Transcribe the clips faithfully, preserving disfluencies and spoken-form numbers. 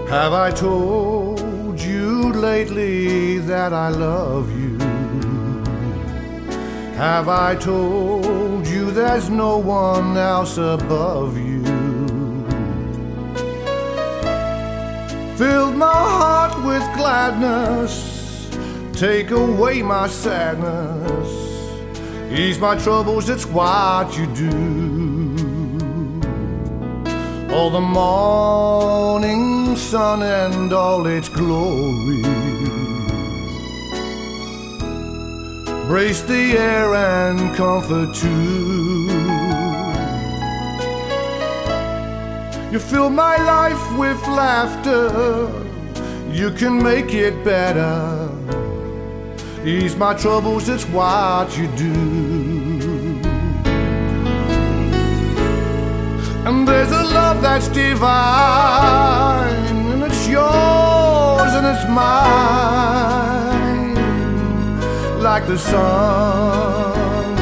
Have I told you lately that I love you? Have I told you there's no one else above you? Filled my heart with gladness, take away my sadness, ease my troubles, it's what you do. All the morning sun and all its glory, brace the air and comfort too. You fill my life with laughter, you can make it better, ease my troubles, it's what you do. And there's a love that's divine, and it's yours and it's mine, like the sun.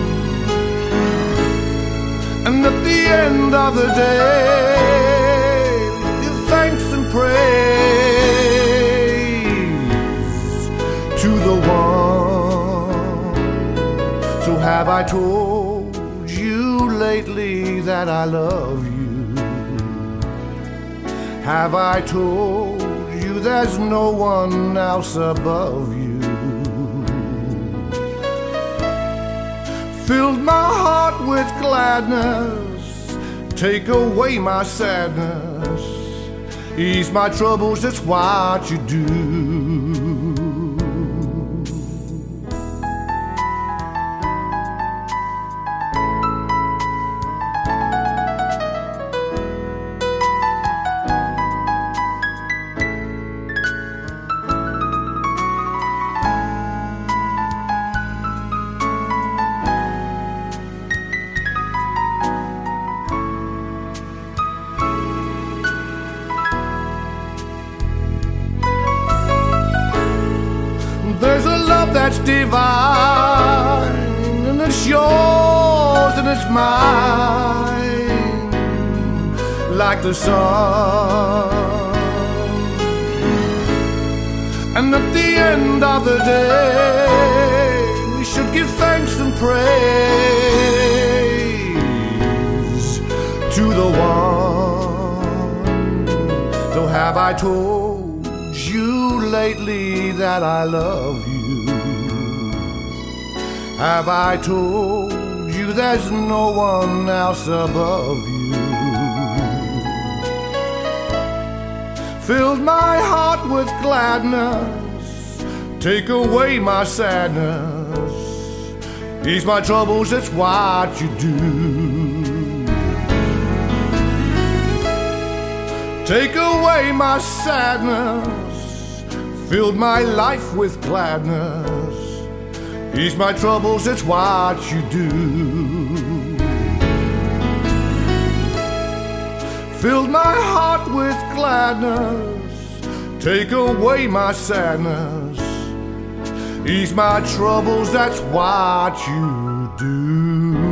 And at the end of the day, give thanks and praise to the one. So have I told you lately that I love you? Have I told you there's no one else above you? Filled my heart with gladness, take away my sadness, ease my troubles, it's what you do. There's a love that's divine, and it's yours and it's mine, like the sun. And at the end of the day, we should give thanks and praise to the one. So have I told you lately that I love you? Have I told you there's no one else above you? Filled my heart with gladness, take away my sadness, ease my troubles, it's what you do. Take away my sadness, filled my life with gladness, ease my troubles, it's what you do. Filled my heart with gladness, take away my sadness, ease my troubles, that's what you do.